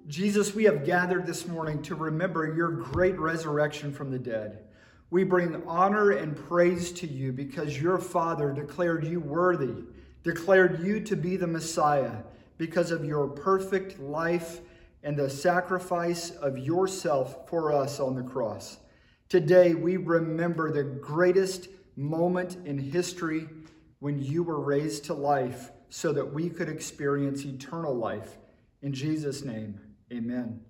Jesus, we have gathered this morning to remember your great resurrection from the dead. We bring honor and praise to you because your Father declared you worthy, declared you to be the Messiah because of your perfect life and the sacrifice of yourself for us on the cross. Today, we remember the greatest moment in history when you were raised to life so that we could experience eternal life. In Jesus' name, amen.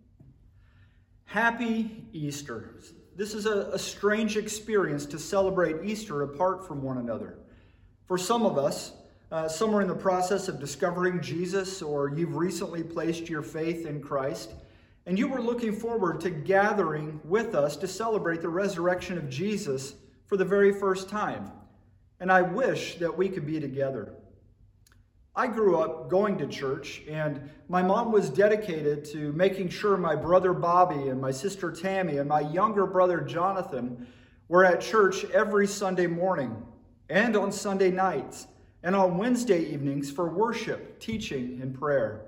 Happy Easter. This is a strange experience to celebrate Easter apart from one another. For some of us, some are in the process of discovering Jesus, or you've recently placed your faith in Christ, and you were looking forward to gathering with us to celebrate the resurrection of Jesus for the very first time. And I wish that we could be together. I grew up going to church, and my mom was dedicated to making sure my brother Bobby and my sister Tammy and my younger brother Jonathan were at church every Sunday morning and on Sunday nights and on Wednesday evenings for worship, teaching, and prayer.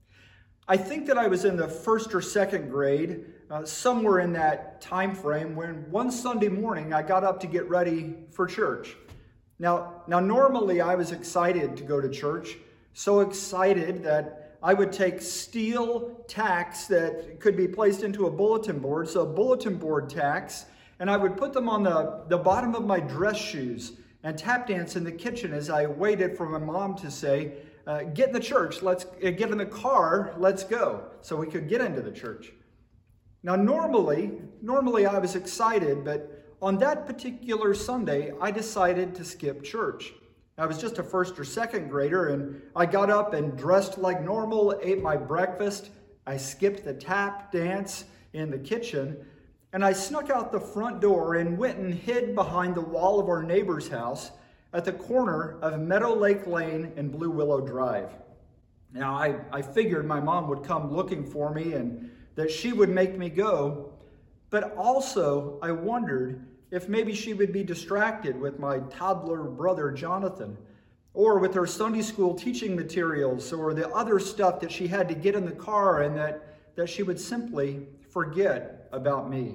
I think that I was in the first or second grade, somewhere in that time frame, when one Sunday morning I got up to get ready for church. Now, normally I was excited to go to church, so excited that I would take steel tacks that could be placed into a bulletin board, so bulletin board tacks, and I would put them on the bottom of my dress shoes and tap dance in the kitchen as I waited for my mom to say, get in the church, let's get in the car, let's go, so we could get into the church. Now, normally I was excited, but on that particular Sunday, I decided to skip church. I was just a first or second grader, and I got up and dressed like normal, ate my breakfast. I skipped the tap dance in the kitchen, and I snuck out the front door and went and hid behind the wall of our neighbor's house at the corner of Meadow Lake Lane and Blue Willow Drive. Now, I figured my mom would come looking for me and that she would make me go, but also I wondered if maybe she would be distracted with my toddler brother Jonathan, or with her Sunday school teaching materials, or the other stuff that she had to get in the car, and that she would simply forget about me.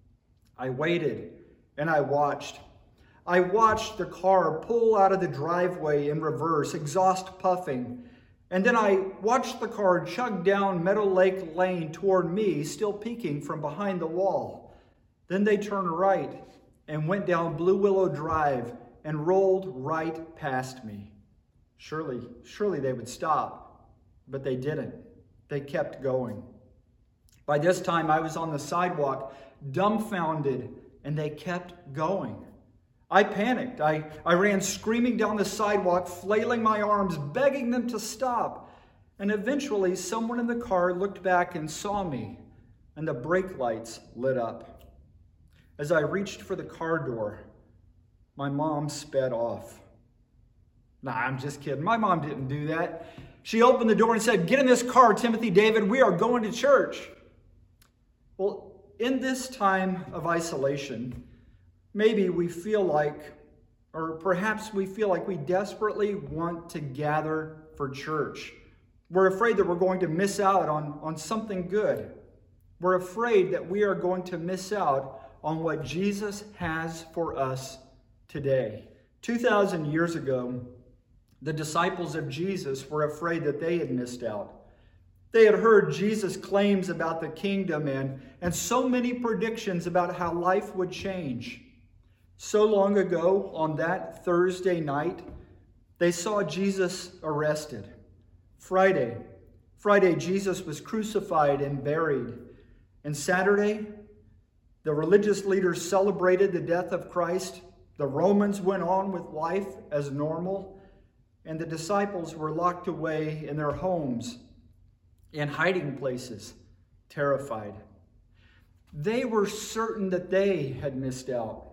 I waited and I watched. I watched the car pull out of the driveway in reverse, exhaust puffing, and then I watched the car chug down Meadow Lake Lane toward me, still peeking from behind the wall. Then they turned right and went down Blue Willow Drive and rolled right past me. Surely they would stop, but they didn't. They kept going. By this time, I was on the sidewalk, dumbfounded, and they kept going. I panicked. I ran screaming down the sidewalk, flailing my arms, begging them to stop. And eventually, someone in the car looked back and saw me, and the brake lights lit up. As I reached for the car door, my mom sped off. Nah, I'm just kidding. My mom didn't do that. She opened the door and said, "Get in this car, Timothy David. We are going to church." Well, in this time of isolation, maybe we feel like, or perhaps we feel like we desperately want to gather for church. We're afraid that we're going to miss out on something good. We're afraid that we are going to miss out on what Jesus has for us today. 2,000 years ago, the disciples of Jesus were afraid that they had missed out. They had heard Jesus' claims about the kingdom and so many predictions about how life would change. So long ago, on that Thursday night, they saw Jesus arrested. Friday, Jesus was crucified and buried. And Saturday, the religious leaders celebrated the death of Christ. The Romans went on with life as normal. And the disciples were locked away in their homes, in hiding places, terrified. They were certain that they had missed out.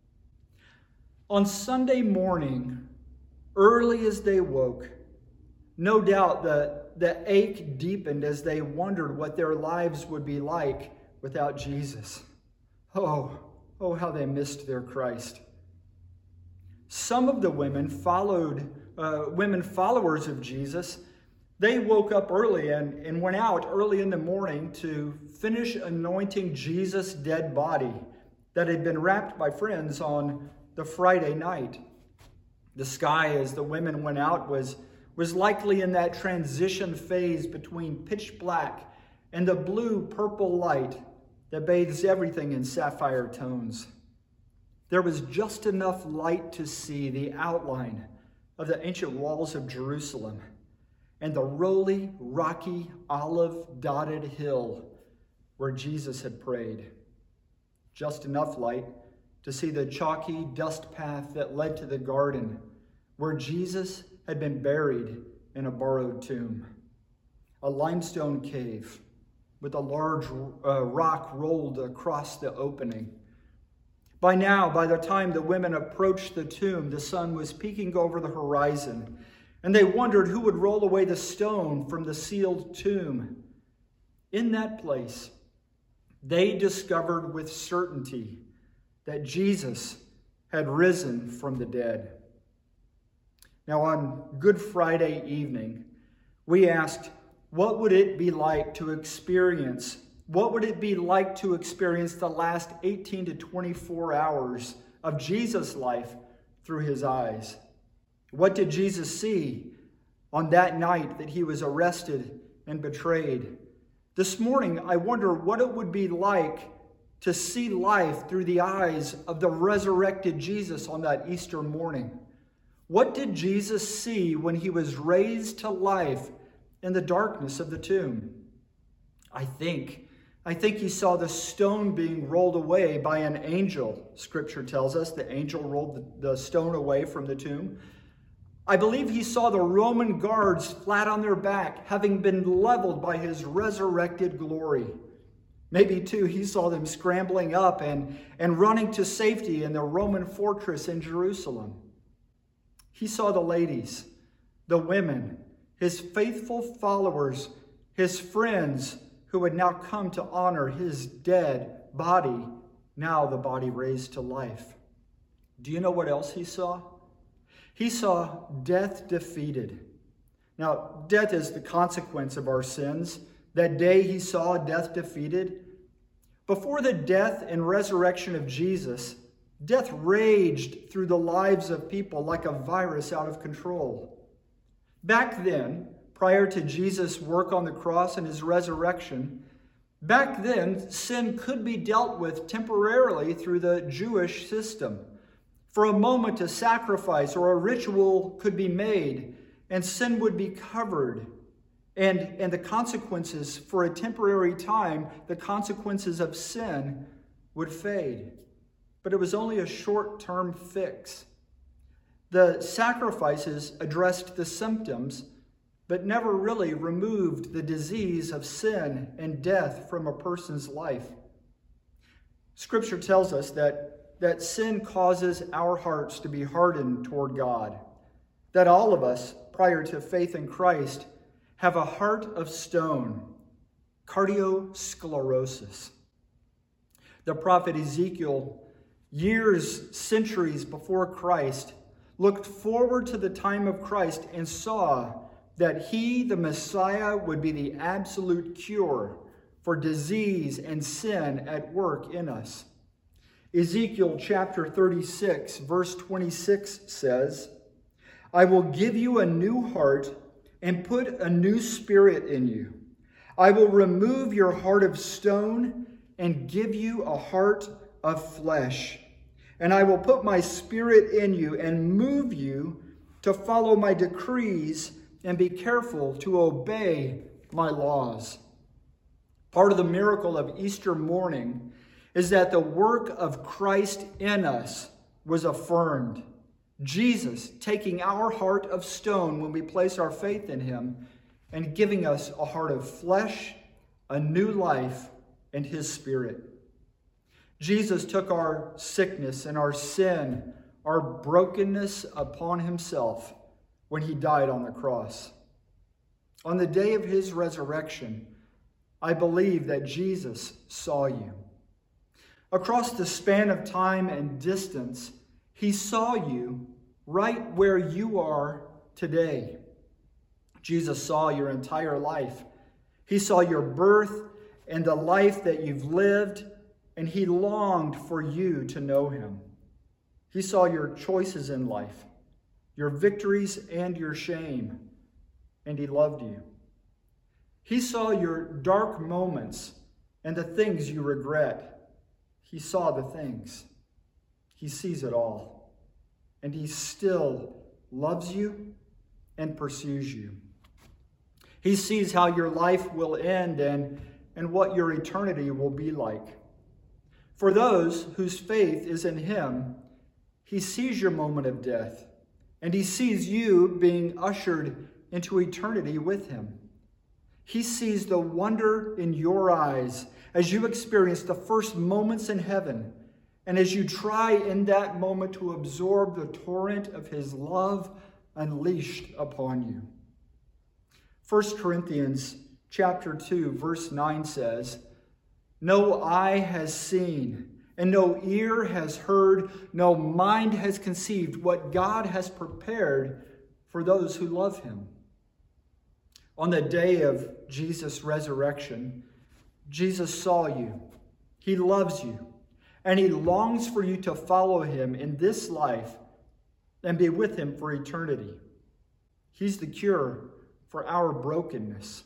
On Sunday morning, early as they woke, no doubt the ache deepened as they wondered what their lives would be like without Jesus. Oh, how they missed their Christ. Some of the women followers of Jesus, They woke up early and went out early in the morning to finish anointing Jesus' dead body that had been wrapped by friends on the Friday night. The sky as the women went out was likely in that transition phase between pitch black and the blue-purple light that bathes everything in sapphire tones. There was just enough light to see the outline of the ancient walls of Jerusalem and the rolly, rocky, olive-dotted hill where Jesus had prayed. Just enough light to see the chalky dust path that led to the garden where Jesus had been buried in a borrowed tomb. A limestone cave with a large rock rolled across the opening. By now, by the time the women approached the tomb, the sun was peeking over the horizon, and they wondered who would roll away the stone from the sealed tomb. In that place, they discovered with certainty that Jesus had risen from the dead. Now, on Good Friday evening, we asked, what would it be like to experience the last 18 to 24 hours of Jesus' life through his eyes? What did Jesus see on that night that he was arrested and betrayed? This morning, I wonder what it would be like to see life through the eyes of the resurrected Jesus on that Easter morning. What did Jesus see when he was raised to life in the darkness of the tomb? I think he saw the stone being rolled away by an angel. Scripture tells us the angel rolled the stone away from the tomb. I believe he saw the Roman guards flat on their back, having been leveled by his resurrected glory. Maybe, too, he saw them scrambling up and running to safety in the Roman fortress in Jerusalem. He saw the ladies, the women, his faithful followers, his friends who had now come to honor his dead body, now the body raised to life. Do you know what else he saw? He saw death defeated. Now, death is the consequence of our sins. That day he saw death defeated. Before the death and resurrection of Jesus, death raged through the lives of people like a virus out of control. Back then, prior to Jesus' work on the cross and his resurrection, back then, sin could be dealt with temporarily through the Jewish system. For a moment, a sacrifice or a ritual could be made, and sin would be covered. And the consequences, for a temporary time, the consequences of sin would fade. But it was only a short-term fix. The sacrifices addressed the symptoms, but never really removed the disease of sin and death from a person's life. Scripture tells us that sin causes our hearts to be hardened toward God, that all of us, prior to faith in Christ, have a heart of stone, cardiosclerosis. The prophet Ezekiel, centuries before Christ, looked forward to the time of Christ and saw that he, the Messiah, would be the absolute cure for disease and sin at work in us. Ezekiel chapter 36, verse 26 says, I will give you a new heart and put a new spirit in you. I will remove your heart of stone and give you a heart of flesh. And I will put my spirit in you and move you to follow my decrees and be careful to obey my laws. Part of the miracle of Easter morning is that the work of Christ in us was affirmed. Jesus taking our heart of stone when we place our faith in him and giving us a heart of flesh, a new life, and his spirit. Jesus took our sickness and our sin, our brokenness upon himself when he died on the cross. On the day of his resurrection, I believe that Jesus saw you. Across the span of time and distance, he saw you right where you are today. Jesus saw your entire life. He saw your birth and the life that you've lived, and he longed for you to know him. He saw your choices in life, your victories and your shame, and he loved you. He saw your dark moments and the things you regret. He saw the things. He sees it all. And he still loves you and pursues you. He sees how your life will end and what your eternity will be like. For those whose faith is in him, he sees your moment of death, and he sees you being ushered into eternity with him. He sees the wonder in your eyes as you experience the first moments in heaven, and as you try in that moment to absorb the torrent of his love unleashed upon you. 1 Corinthians chapter 2, verse 9 says, "No eye has seen, and no ear has heard, no mind has conceived what God has prepared for those who love him." On the day of Jesus' resurrection, Jesus saw you. He loves you, and he longs for you to follow him in this life and be with him for eternity. He's the cure for our brokenness.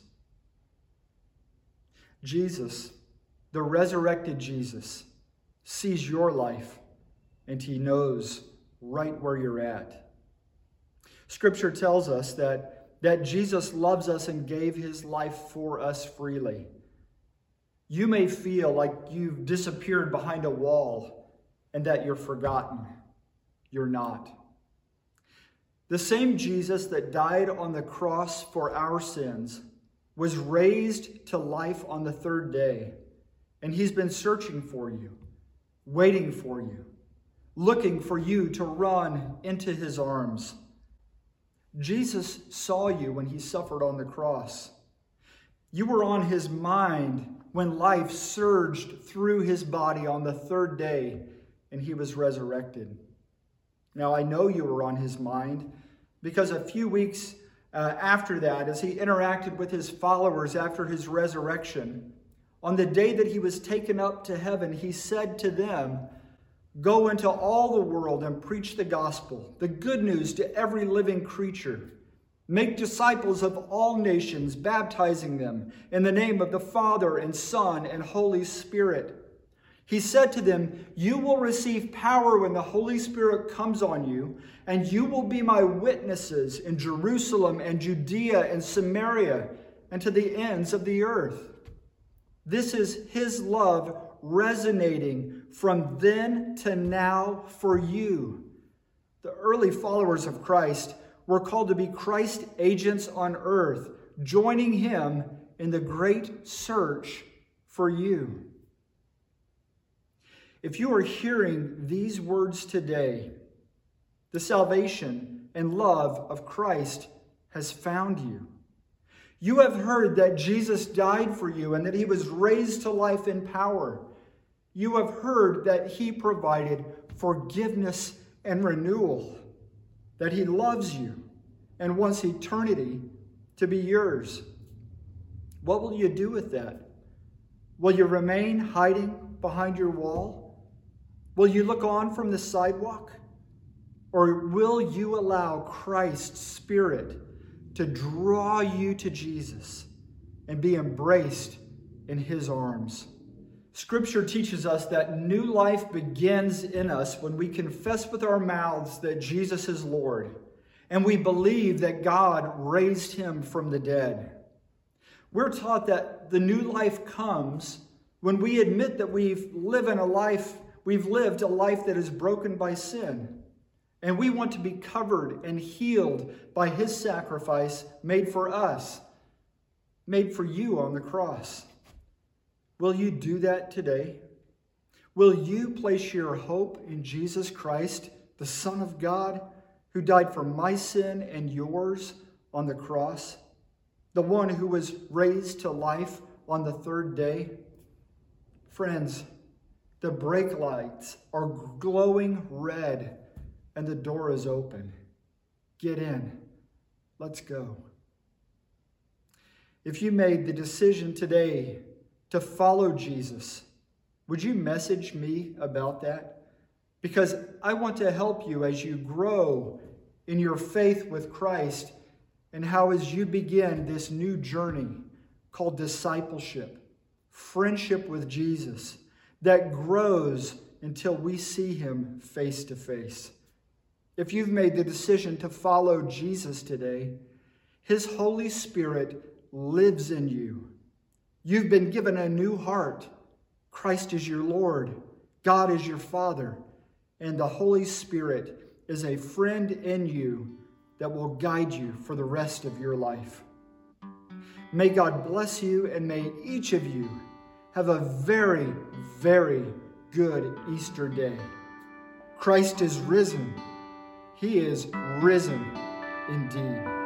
Jesus, the resurrected Jesus, sees your life, and he knows right where you're at. Scripture tells us that Jesus loves us and gave his life for us freely. You may feel like you've disappeared behind a wall and that you're forgotten. You're not. The same Jesus that died on the cross for our sins was raised to life on the third day, and he's been searching for you, waiting for you, looking for you to run into his arms. Jesus saw you when he suffered on the cross. You were on his mind when life surged through his body on the third day and he was resurrected. Now, I know you were on his mind because a few weeks after that, as he interacted with his followers after his resurrection, on the day that he was taken up to heaven, he said to them, "Go into all the world and preach the gospel, the good news to every living creature. Make disciples of all nations, baptizing them in the name of the Father and Son and Holy Spirit." He said to them, "You will receive power when the Holy Spirit comes on you, and you will be my witnesses in Jerusalem and Judea and Samaria and to the ends of the earth." This is his love resonating from then to now for you. The early followers of Christ were called to be Christ agents on earth, joining him in the great search for you. If you are hearing these words today, the salvation and love of Christ has found you. You have heard that Jesus died for you and that he was raised to life in power. You have heard that he provided forgiveness and renewal, that he loves you and wants eternity to be yours. What will you do with that? Will you remain hiding behind your wall? Will you look on from the sidewalk? Or will you allow Christ's Spirit to draw you to Jesus and be embraced in his arms? Scripture teaches us that new life begins in us when we confess with our mouths that Jesus is Lord, and we believe that God raised him from the dead. We're taught that the new life comes when we admit that we've lived a life that is broken by sin, and we want to be covered and healed by his sacrifice made for us, made for you on the cross. Will you do that today? Will you place your hope in Jesus Christ, the Son of God, who died for my sin and yours on the cross, the one who was raised to life on the third day? Friends, the brake lights are glowing red and the door is open. Get in. Let's go. If you made the decision today to follow Jesus, would you message me about that? Because I want to help you as you grow in your faith with Christ and how as you begin this new journey called discipleship, friendship with Jesus, that grows until we see him face to face. If you've made the decision to follow Jesus today, his Holy Spirit lives in you. You've been given a new heart. Christ is your Lord. God is your Father. And the Holy Spirit is a friend in you that will guide you for the rest of your life. May God bless you, and may each of you have a very, very good Easter day. Christ is risen. He is risen indeed.